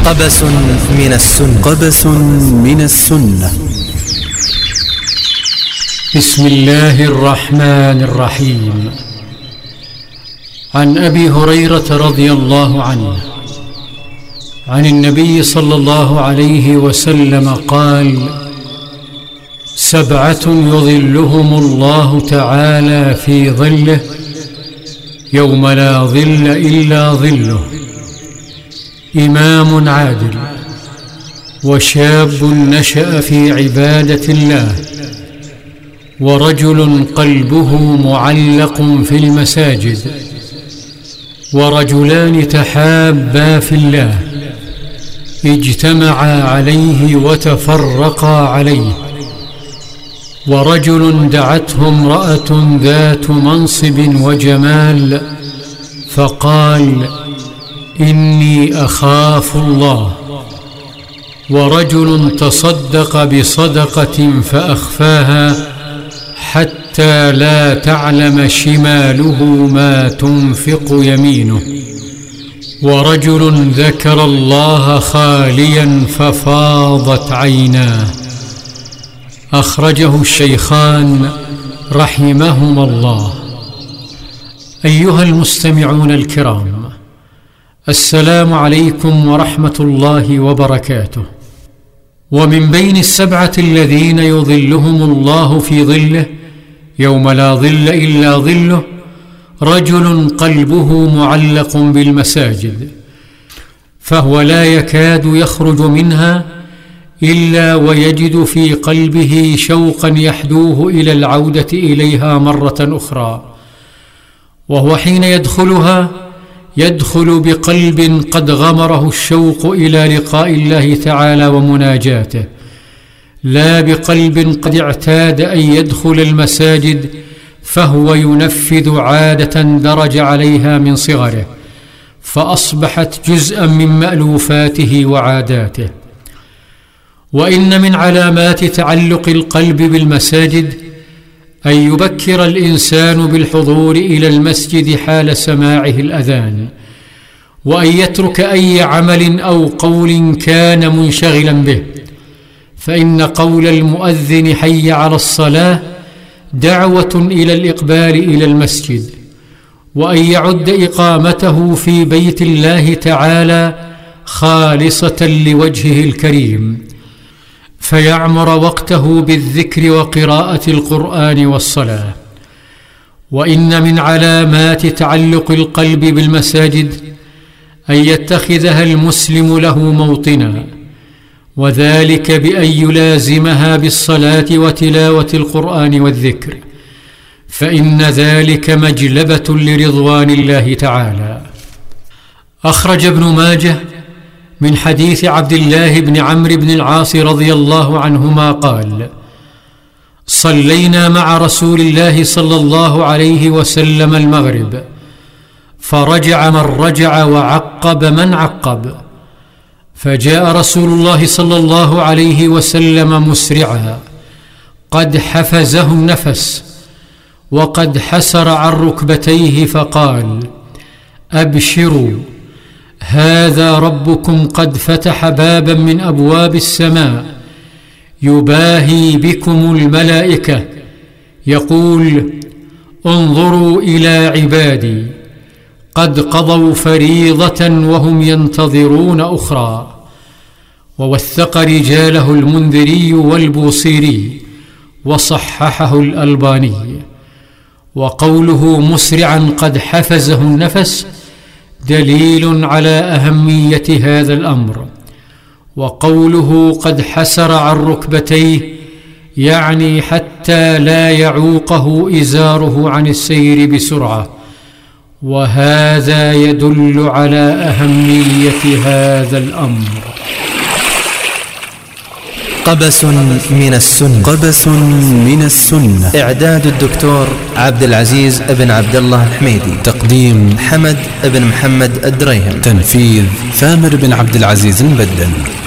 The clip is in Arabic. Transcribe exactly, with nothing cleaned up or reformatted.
قبس من السنة. قبس من السنة. بسم الله الرحمن الرحيم. عن أبي هريرة رضي الله عنه عن النبي صلى الله عليه وسلم قال: سبعة يظلهم الله تعالى في ظله يوم لا ظل إلا ظله: إمام عادل، وشاب نشأ في عبادة الله، ورجل قلبه معلق في المساجد، ورجلان تحابا في الله اجتمعا عليه وتفرقا عليه، ورجل دعته امرأة ذات منصب وجمال فقال: إني أخاف الله، ورجل تصدق بصدقة فأخفاها حتى لا تعلم شماله ما تنفق يمينه، ورجل ذكر الله خاليا ففاضت عيناه. أخرجه الشيخان رحمهما الله. أيها المستمعون الكرام، السلام عليكم ورحمة الله وبركاته. ومن بين السبعة الذين يظلهم الله في ظله يوم لا ظل إلا ظله رجل قلبه معلق بالمساجد، فهو لا يكاد يخرج منها إلا ويجد في قلبه شوقا يحدوه إلى العودة إليها مرة أخرى، وهو حين يدخلها يدخل بقلب قد غمره الشوق إلى لقاء الله تعالى ومناجاته، لا بقلب قد اعتاد أن يدخل المساجد فهو ينفذ عادة درج عليها من صغره فأصبحت جزءا من مألوفاته وعاداته. وإن من علامات تعلق القلب بالمساجد أن يبكر الإنسان بالحضور إلى المسجد حال سماعه الأذان، وأن يترك أي عمل أو قول كان منشغلا به، فإن قول المؤذن حي على الصلاة دعوة إلى الإقبال إلى المسجد، وأن يعد إقامته في بيت الله تعالى خالصة لوجهه الكريم، فيعمر وقته بالذكر وقراءة القرآن والصلاة. وإن من علامات تعلق القلب بالمساجد أن يتخذها المسلم له موطنا، وذلك بأن يلازمها بالصلاة وتلاوة القرآن والذكر، فإن ذلك مجلبة لرضوان الله تعالى. أخرج ابن ماجه من حديث عبد الله بن عمرو بن العاص رضي الله عنهما قال: صلينا مع رسول الله صلى الله عليه وسلم المغرب، فرجع من رجع وعقب من عقب، فجاء رسول الله صلى الله عليه وسلم مسرعا قد حفزه النفس وقد حسر عن ركبتيه فقال: أبشروا، هذا ربكم قد فتح بابا من أبواب السماء يباهي بكم الملائكة يقول: انظروا إلى عبادي قد قضوا فريضة وهم ينتظرون أخرى. ووثق رجاله المنذري والبوصيري وصححه الألباني. وقوله مسرعا قد حفزه النفس دليل على أهمية هذا الأمر، وقوله قد حسر عن ركبتيه يعني حتى لا يعوقه إزاره عن السير بسرعة، وهذا يدل على أهمية هذا الأمر. قبس من السنة. قبس من السنة. إعداد الدكتور عبد العزيز بن عبد الله الحميدي. تقديم حمد بن محمد الدريهم. تنفيذ ثامر بن عبد العزيز المبدل.